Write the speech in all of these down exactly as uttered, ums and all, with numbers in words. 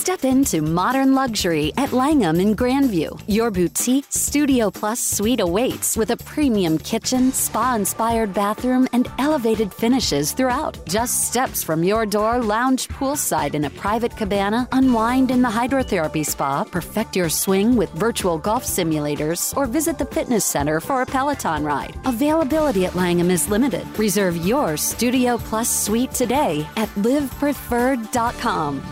Step into modern luxury at Langham in Grandview. Your boutique Studio Plus suite awaits with a premium kitchen, spa-inspired bathroom, and elevated finishes throughout. Just steps from your door, lounge poolside in a private cabana, unwind in the hydrotherapy spa, perfect your swing with virtual golf simulators, or visit the fitness center for a Peloton ride. Availability at Langham is limited. Reserve your Studio Plus suite today at live preferred dot com.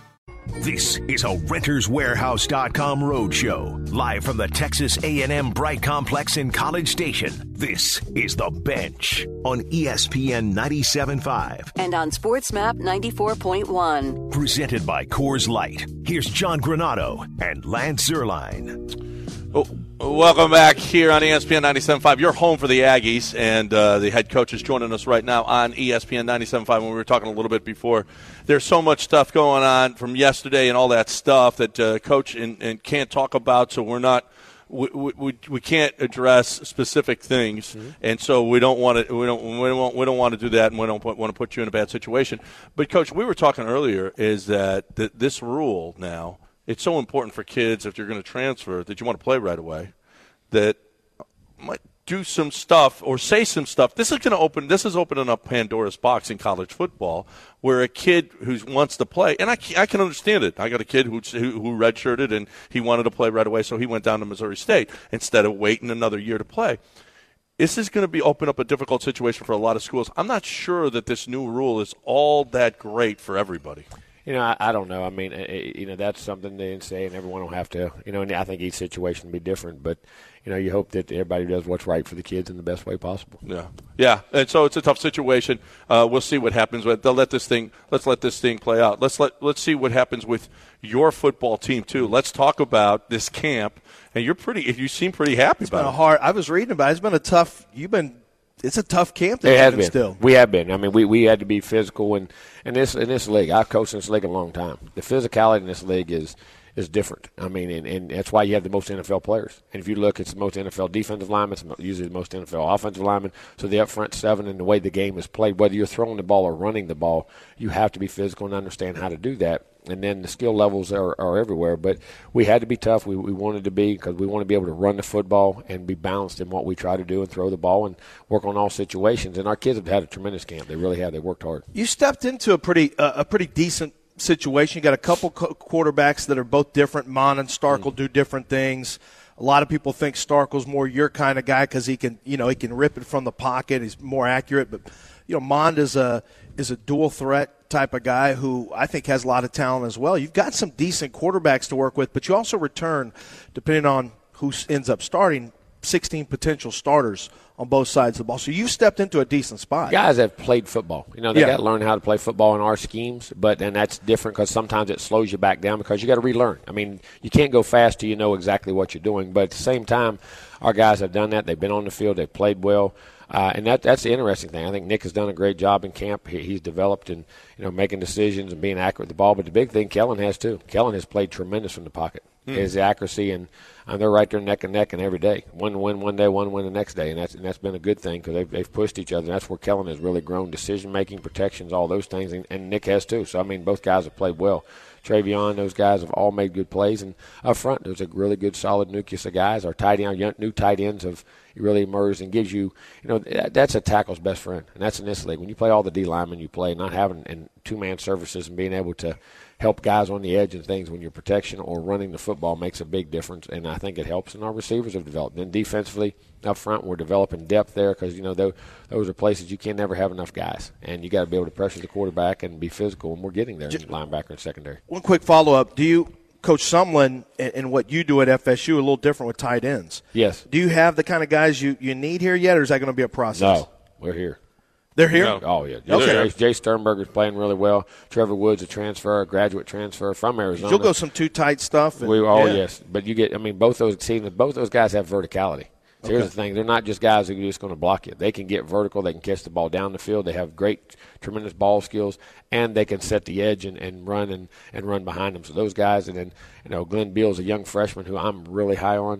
This is a Renters Warehouse dot com roadshow, live from the Texas A and M Bright Complex in College Station. This is The Bench on E S P N ninety-seven point five. And on SportsMap ninety-four point one. Presented by Coors Light. Here's John Granado and Lance Zierlein. Oh, welcome back here on E S P N ninety-seven point five. You're home for the Aggies, and uh, the head coach is joining us right now on E S P N ninety-seven point five. When we were talking a little bit before, there's so much stuff going on from yesterday and all that stuff that uh, coach and, and can't talk about, so we're not we we, we can't address specific things, mm-hmm. and so we don't want to we don't we don't we don't want to do that, and we don't put, want to put you in a bad situation. But coach, we were talking earlier is that th- this rule now. It's so important for kids if you're going to transfer that you want to play right away, that might do some stuff or say some stuff. This is going to open. This is opening up Pandora's box in college football, where a kid who wants to play, and I, I can understand it. I got a kid who, who who redshirted and he wanted to play right away, so he went down to Missouri State instead of waiting another year to play. This is going to be open up a difficult situation for a lot of schools. I'm not sure that this new rule is all that great for everybody. You know, I, I don't know. I mean, it, you know, that's something they say, and everyone will have to, you know, and I think each situation will be different. But, you know, you hope that everybody does what's right for the kids in the best way possible. Yeah, yeah. And so it's a tough situation. Uh, we'll see what happens. They'll let this thing. Let's let this thing play out. Let's let let's see what happens with your football team too. Let's talk about this camp. And you're pretty. You seem pretty happy it's about been it. A hard. I was reading about it. It's been a tough. You've been. It's a tough camp. That it has been. been. Still, we have been. I mean, we, we had to be physical, and in this in this league, I've coached in this league a long time. The physicality in this league is is different. I mean, and, and that's why you have the most N F L players. And if you look, it's the most N F L defensive linemen, it's usually the most N F L offensive linemen. So the up front seven and the way the game is played, whether you're throwing the ball or running the ball, you have to be physical and understand how to do that. And then the skill levels are, are everywhere. But we had to be tough. We, we wanted to be because we want to be able to run the football and be balanced in what we try to do and throw the ball and work on all situations. And our kids have had a tremendous camp. They really have. They worked hard. You stepped into a pretty uh, a pretty decent situation. You got a couple co- quarterbacks that are both different. Mon and Starkel mm-hmm. do different things. A lot of people think Starkel's more your kind of guy because he can, you know, he can rip it from the pocket. He's more accurate. But, you know, Mond is a is a dual threat type of guy who I think has a lot of talent as well. You've got some decent quarterbacks to work with, but you also return, depending on who ends up starting, sixteen potential starters on both sides of the ball. So you've stepped into a decent spot. Guys have played football. You know, they yeah. got to learn how to play football in our schemes, but and that's different because sometimes it slows you back down because you got to relearn. I mean, you can't go fast till you know exactly what you're doing, but at the same time, our guys have done that. They've been on the field. They've played well. Uh, and that that's the interesting thing. I think Nick has done a great job in camp. He, he's developed in, you know, making decisions and being accurate with the ball. But the big thing, Kellen has too. Kellen has played tremendous from the pocket. Mm. His accuracy, and, and they're right there neck and neck and every day. One win one day, one win the next day. And that's and that's been a good thing because they've, they've pushed each other. And that's where Kellen has really grown, decision-making, protections, all those things. And, and Nick has too. So, I mean, both guys have played well. Travion, those guys have all made good plays. And up front, there's a really good, solid nucleus of guys. Our tight end, our new tight ends have really emerged and gives you, you know, that's a tackle's best friend. And that's in this league. When you play all the D linemen you play, not having and two-man services and being able to help guys on the edge and things when you're protection or running the football makes a big difference. And I think it helps. And our receivers have developed. Then defensively, up front, we're developing depth there because, you know, those, those are places you can never have enough guys. And you got to be able to pressure the quarterback and be physical, and we're getting there in linebacker and secondary. One quick follow-up. Do you – Coach Sumlin and what you do at F S U a little different with tight ends. Yes. Do you have the kind of guys you, you need here yet, or is that going to be a process? No, we're here. They're here? No. Oh, yeah. Okay. Jay, Jay Sternberger's playing really well. Trevor Woods, a transfer, a graduate transfer from Arizona. You'll go some too tight stuff. And, we, oh, yeah. yes. But you get, I mean, both those teams, both those guys have verticality. So here's okay. the thing. They're not just guys who are just going to block you. They can get vertical. They can catch the ball down the field. They have great, tremendous ball skills, and they can set the edge and, and run and, and run behind them. So those guys, and then, you know, Glenn Beals, a young freshman who I'm really high on.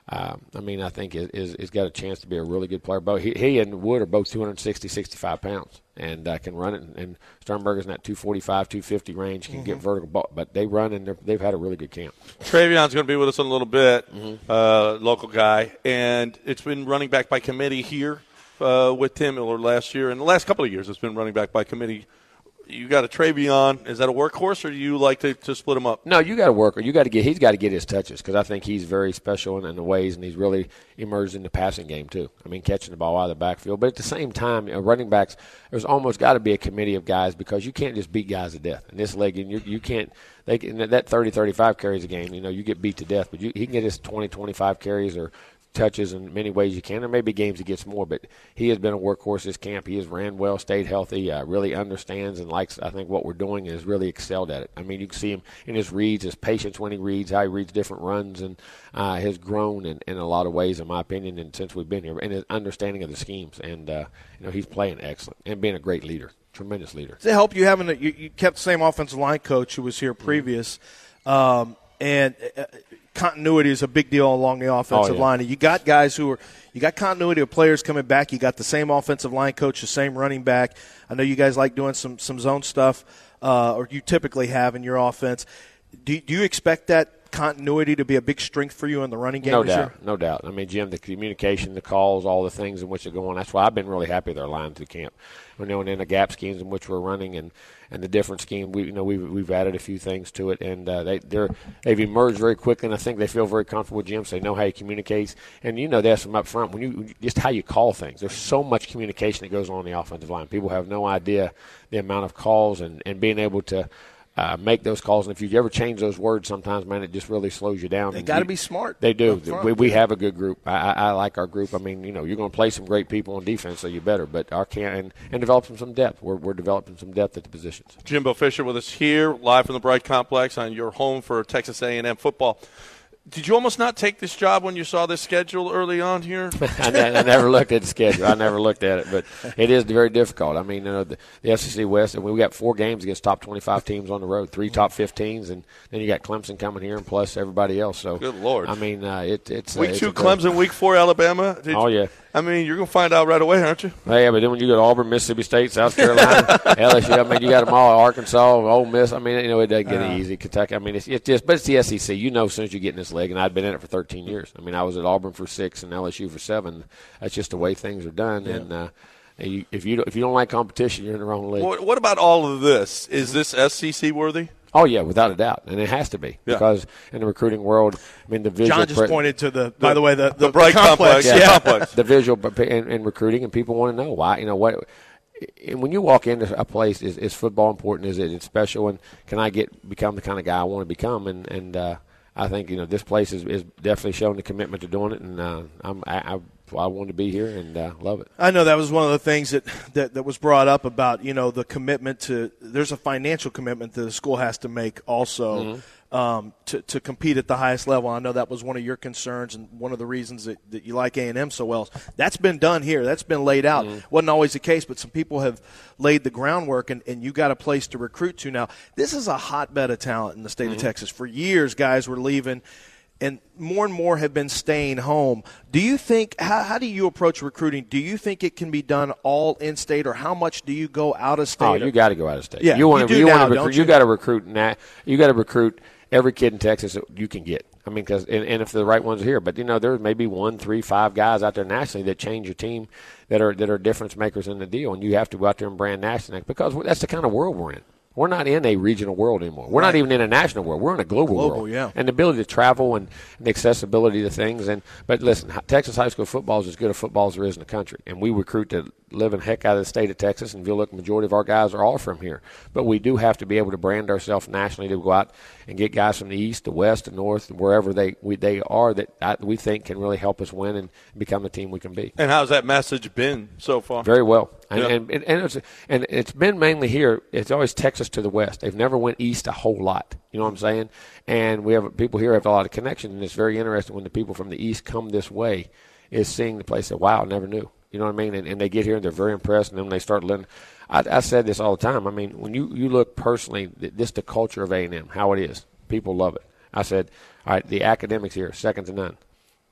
Uh, I mean, I think is is is got a chance to be a really good player. Both he, he and Wood are both two sixty, sixty-five pounds, and uh, can run it. And Sternberger's in that two forty-five, two fifty range, can mm-hmm. get vertical ball. But they run, and they've had a really good camp. Travion's going to be with us in a little bit, mm-hmm. uh, local guy, and it's been running back by committee here uh, with Tim Miller last year. And the last couple of years, it's been running back by committee. You got a Travion. Is that a workhorse, or do you like to, to split him up? No, you got to work. You got to get. He's got to get his touches because I think he's very special in, in the ways, and he's really emerged in the passing game too. I mean, catching the ball out of the backfield. But at the same time, you know, running backs, there's almost got to be a committee of guys because you can't just beat guys to death in this league. And you, you can't. They can, that thirty, thirty-five carries a game. You know, you get beat to death, but you, he can get his twenty, twenty-five carries or touches in many ways you can. There may be games he gets more, but he has been a workhorse this camp. He has ran well, stayed healthy, uh, really understands and likes, I think, what we're doing and has really excelled at it. I mean, you can see him in his reads, his patience when he reads, how he reads different runs, and uh, has grown in, in a lot of ways, in my opinion, and since we've been here, and his understanding of the schemes. And, uh, you know, he's playing excellent and being a great leader, tremendous leader. Does it help you having a, you, you kept the same offensive line coach who was here previous, mm-hmm. um, and uh, continuity is a big deal along the offensive oh, yeah. line. And you got guys who are – you got continuity of players coming back. You got the same offensive line coach, the same running back. I know you guys like doing some, some zone stuff, uh, or you typically have in your offense. Do, do you expect that continuity to be a big strength for you in the running game no this doubt, year? No doubt. I mean, Jim, the communication, the calls, all the things in which are going on. That's why I've been really happy with our line through camp. You know, and then the gap schemes in which we're running and, and the different scheme, we you know we've we've added a few things to it, and uh, they they're they've emerged very quickly, and I think they feel very comfortable with Jim. So they know how he communicates, and you know that's from up front when you just how you call things. There's so much communication that goes on in the offensive line. People have no idea the amount of calls and, and being able to. Uh, make those calls, and if you ever change those words sometimes, man, it just really slows you down. They got to be smart. They do. We, we have a good group. I, I, I like our group. I mean, you know, you're going to play some great people on defense, so you better. But our can and, and developing some depth. We're, we're developing some depth at the positions. Jimbo Fisher with us here, live from the Bright Complex on your home for Texas A and M football. Did you almost not take this job when you saw this schedule early on here? I, I never looked at the schedule. I never looked at it, but it is very difficult. I mean, you know, the, the S E C West, and we got four games against top twenty-five teams on the road, three top fifteens, and then you got Clemson coming here, and plus everybody else. So, good Lord. I mean, uh, it, it's week uh, it's two Clemson, week four Alabama. Did oh yeah. I mean, you're going to find out right away, aren't you? Yeah, but then when you go to Auburn, Mississippi State, South Carolina, L S U, I mean, you got them all, Arkansas, Ole Miss. I mean, you know, it doesn't get uh, easy. Kentucky, I mean, it's, it's just, but it's the S E C. You know, as soon as you get in this league, and I'd been in it for thirteen years. I mean, I was at Auburn for six and L S U for seven. That's just the way things are done. Yeah. And uh, you, if you if you don't like competition, you're in the wrong league. What, what about all of this? Is this S E C worthy? Oh, yeah, without a doubt. And it has to be yeah. because in the recruiting world, I mean, the visual. John just pre- pointed to the, by the, the way, the, the, the Bright Complex. complex. Yeah. yeah. complex. The visual in, in recruiting, and people want to know why. You know, what. And when you walk into a place, is, is football important? Is it it's special? And can I get become the kind of guy I want to become? And, and uh, I think, you know, this place is, is definitely showing the commitment to doing it. And uh, I'm, I, I I wanted to be here and uh, love it. I know that was one of the things that, that, that was brought up about, you know, the commitment to – there's a financial commitment that the school has to make also mm-hmm. um, to, to compete at the highest level. I know that was one of your concerns and one of the reasons that, that you like A and M so well. That's been done here. That's been laid out. Mm-hmm. Wasn't always the case, but some people have laid the groundwork, and, and you got a place to recruit to now. This is a hotbed of talent in the state mm-hmm. of Texas. For years, guys were leaving – and more and more have been staying home. Do you think how, – how do you approach recruiting? Do you think it can be done all in-state, or how much do you go out of state? Oh, you got to go out of state. Yeah, you want to you now, recruit, you? You got to recruit na- You got to recruit every kid in Texas that you can get. I mean, because and, and if the right ones are here, but you know, there's maybe one, three, five guys out there nationally that change your team that are that are difference makers in the deal, and you have to go out there and brand nationally because that's the kind of world we're in. We're not in a regional world anymore. We're right. not even in a national world. We're in a global, global world. Yeah. And the ability to travel and, and the accessibility to things. And But listen, Texas high school football is as good a football as there is in the country. And we recruit the living heck out of the state of Texas. And if you look, the majority of our guys are all from here. But we do have to be able to brand ourselves nationally to go out and get guys from the east, the west, the north, wherever they we, they are that I, we think can really help us win and become the team we can be. And how's that message been so far? Very well. And, yeah. and, and, and, it's, and it's been mainly here. It's always Texas to the west. They've never went east a whole lot. You know what I'm saying? And we have people here have a lot of connections, and it's very interesting when the people from the east come this way is seeing the place that, wow, I never knew. You know what I mean? And, and they get here, and they're very impressed, and then when they start learning. I, I said this all the time. I mean, when you, you look personally, this the culture of A and M, how it is. People love it. I said, all right, the academics here, second to none.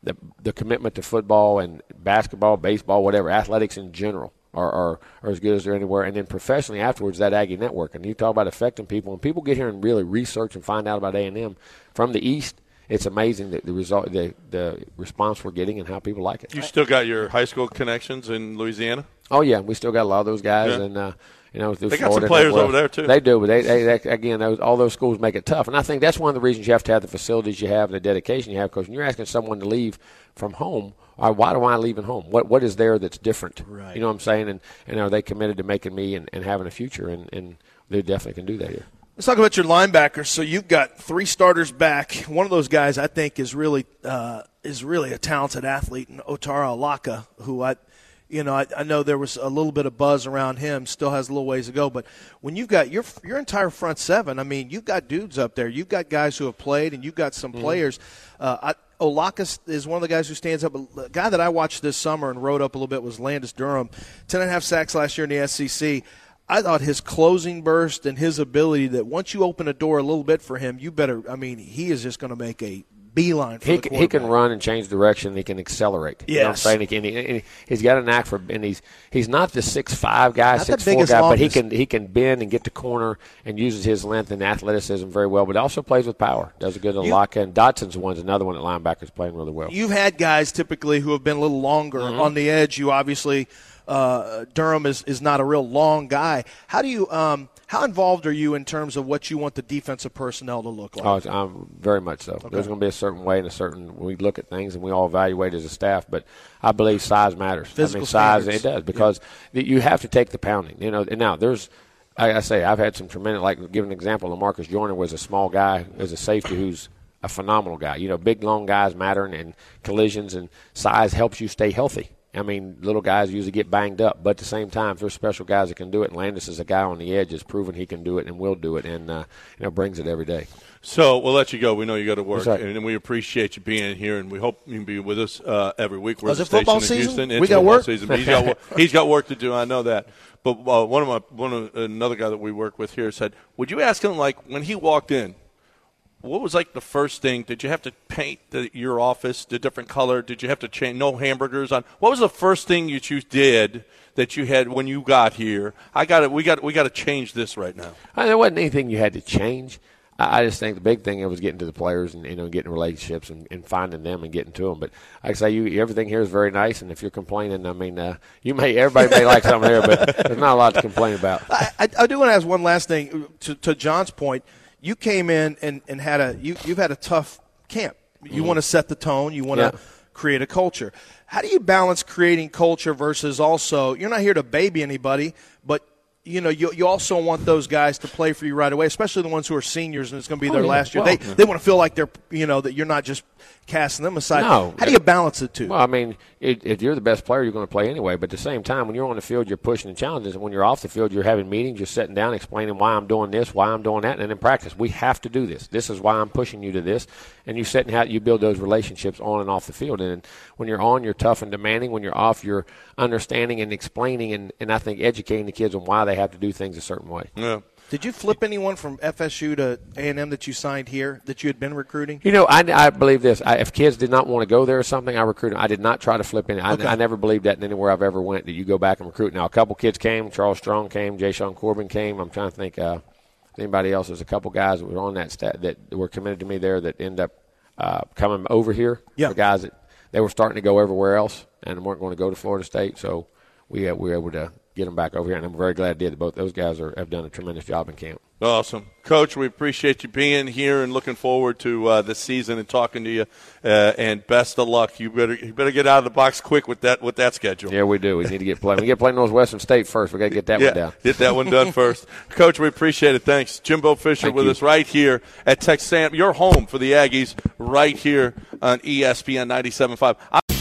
the the commitment to football and basketball, baseball, whatever, athletics in general are, are, are as good as they're anywhere. And then professionally afterwards, that Aggie Network. And you talk about affecting people. When people get here and really research and find out about A and M from the East, it's amazing that the result, the, the response we're getting and how people like it. You still got your high school connections in Louisiana? Oh, yeah. We still got a lot of those guys. Yeah. And, uh, you know, they got Florida some players well. over there, too. They do. But, they, they, they again, those, all those schools make it tough. And I think that's one of the reasons you have to have the facilities you have and the dedication you have. Because when you're asking someone to leave from home, or why do I leave at home? What What is there that's different? Right. You know what I'm saying? And, and are they committed to making me and, and having a future? And, and they definitely can do that here. Let's talk about your linebackers. So you've got three starters back. One of those guys I think is really uh, is really a talented athlete, in Otaro Alaka, who I, you know, I, I know there was a little bit of buzz around him. Still has a little ways to go. But when you've got your your entire front seven, I mean, you've got dudes up there. You've got guys who have played, and you've got some mm-hmm. players. Uh, I, Olaka is one of the guys who stands up. A guy that I watched this summer and wrote up a little bit was Landis Durham, ten and a half sacks last year in the S E C. I thought his closing burst and his ability that once you open a door a little bit for him, you better – I mean, he is just going to make a beeline for he, the quarterback. He can run and change direction. He can accelerate. Yes. You know what I'm saying? He can, he, he's got a knack for – and he's he's not the six five guy, not six four guy, but he can he can bend and get to corner and uses his length and athleticism very well, but also plays with power. Does a good Alaka. And Dotson's one's another one at linebacker is playing really well. You've had guys typically who have been a little longer mm-hmm. on the edge. You obviously – Uh, Durham is, is not a real long guy. How do you um, how involved are you in terms of what you want the defensive personnel to look like? Oh, I'm very much so. Okay. There's going to be a certain way and a certain we look at things and we all evaluate as a staff, but I believe size matters. Physical I mean, size standards. It does because yeah. you have to take the pounding. You know, and now there's. Like I say, I've had some tremendous. Like give an example, LaMarcus Joyner was a small guy as a safety who's a phenomenal guy. You know, big long guys matter and, and collisions and size helps you stay healthy. I mean, little guys usually get banged up, but at the same time, if there's special guys that can do it, and Landis is a guy on the edge that's proven he can do it and will do it, and uh, you know, brings it every day. So we'll let you go. We know you got to work, right. and we appreciate you being here, and we hope you can be with us uh, every week. We're oh, is at it the football station in season? Houston. We it's got work. Season, but he's got he's got work to do. I know that. But uh, one of my one of another guy that we work with here said, "Would you ask him like when he walked in?" What was like the first thing? Did you have to paint the, your office a different color? Did you have to change? No hamburgers on. What was the first thing that you did that you had when you got here? I got it. We got. We got to change this right now. I, there wasn't anything you had to change. I, I just think the big thing was getting to the players and you know getting relationships and, and finding them and getting to them. But like I say, you everything here is very nice. And if you're complaining, I mean, uh, you may everybody may like something here, but there's not a lot to complain about. I, I, I do want to ask one last thing to, to John's point. You came in and, and had a you, you've had a tough camp. You mm. want to set the tone. You want to yeah. create a culture. How do you balance creating culture versus also you're not here to baby anybody, but you know you you also want those guys to play for you right away, especially the ones who are seniors and it's going to be oh, their yeah. last year. Well, they they want to feel like they're you know that you're not just casting them aside. No. How do you balance the two? Well, I mean, it, if you're the best player, you're going to play anyway. But at the same time, when you're on the field, you're pushing and challenges. And when you're off the field, you're having meetings, you're sitting down, explaining why I'm doing this, why I'm doing that. And in practice, we have to do this. This is why I'm pushing you to this. And you sit and how you build those relationships on and off the field. And when you're on, you're tough and demanding. When you're off, you're understanding and explaining and, and I think educating the kids on why they have to do things a certain way. Yeah. Did you flip anyone from F S U to A and M that you signed here that you had been recruiting? You know, I, I believe this. I, if kids did not want to go there or something, I recruit them. I did not try to flip any. I, okay. I never believed that in anywhere I've ever went that you go back and recruit. Now, a couple kids came. Charles Strong came. Jay Sean Corbin came. I'm trying to think uh, anybody else. There's a couple guys that were on that stat that were committed to me there that end up uh, coming over here. Yeah. The guys that they were starting to go everywhere else and weren't going to go to Florida State. So we, uh, we were able to get them back over here, and I'm very glad I did. Both those guys are, have done a tremendous job in camp. Awesome. Coach, we appreciate you being here and looking forward to uh, the season and talking to you. Uh, and best of luck. You better you better get out of the box quick with that with that schedule. Yeah, we do. We need to get playing. We get playing Northwestern State first. We got to get that yeah, one down. Get that one done first. Coach, we appreciate it. Thanks. Jimbo Fisher Thank with you. us right here at Texas A and M. Your home for the Aggies right here on E S P N ninety-seven point five.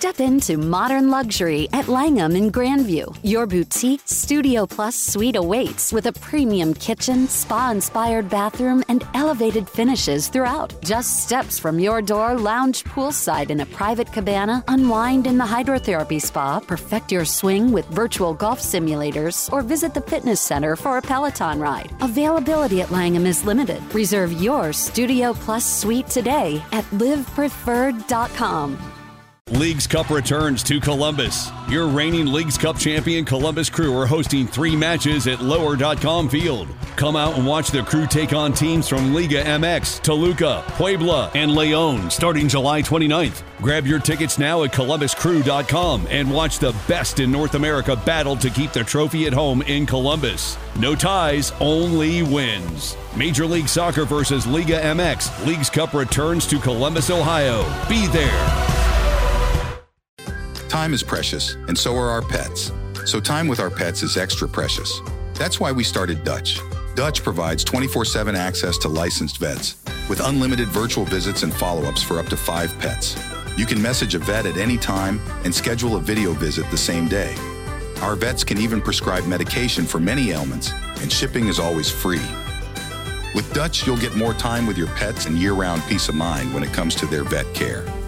Step into modern luxury at Langham in Grandview. Your boutique Studio Plus suite awaits with a premium kitchen, spa-inspired bathroom, and elevated finishes throughout. Just steps from your door, lounge poolside in a private cabana, unwind in the hydrotherapy spa, perfect your swing with virtual golf simulators, or visit the fitness center for a Peloton ride. Availability at Langham is limited. Reserve your Studio Plus suite today at live preferred dot com. Leagues Cup returns to Columbus. Your reigning Leagues Cup champion Columbus Crew are hosting three matches at lower dot com Field. Come out and watch the Crew take on teams from Liga M X, Toluca, Puebla, and León starting July twenty-ninth. Grab your tickets now at columbus crew dot com and watch the best in North America battle to keep the trophy at home in Columbus. No ties, only wins. Major League Soccer versus Liga M X. Leagues Cup returns to Columbus, Ohio. Be there. Time is precious, and so are our pets. So time with our pets is extra precious. That's why we started Dutch. Dutch provides twenty-four seven access to licensed vets with unlimited virtual visits and follow-ups for up to five pets. You can message a vet at any time and schedule a video visit the same day. Our vets can even prescribe medication for many ailments, and shipping is always free. With Dutch, you'll get more time with your pets and year-round peace of mind when it comes to their vet care.